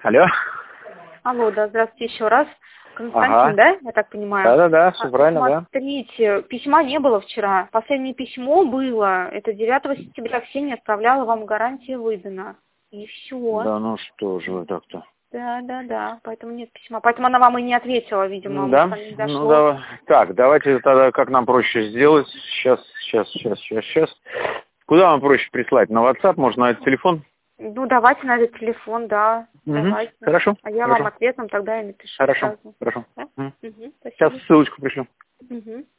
Алло. Алло, да, здравствуйте еще раз. Константин, да, я так понимаю? Да, все правильно, да. Смотрите, письма не было вчера. Последнее письмо было, это 9 сентября Ксения отправляла, вам гарантия выдана. И все. Да, ну что же вы так-то. Да, поэтому нет письма. Поэтому она вам и не ответила, видимо, Да? может, не дошло. Ну, давай. Так, давайте тогда как нам проще сделать. Сейчас. Куда вам проще прислать? На WhatsApp, может, на этот телефон? Ну, давайте на этот телефон, да. Давайте. Хорошо. А я вам ответом тогда и напишу. Хорошо. Сразу. Хорошо. Да? Сейчас Спасибо. ссылочку пришлю. Угу.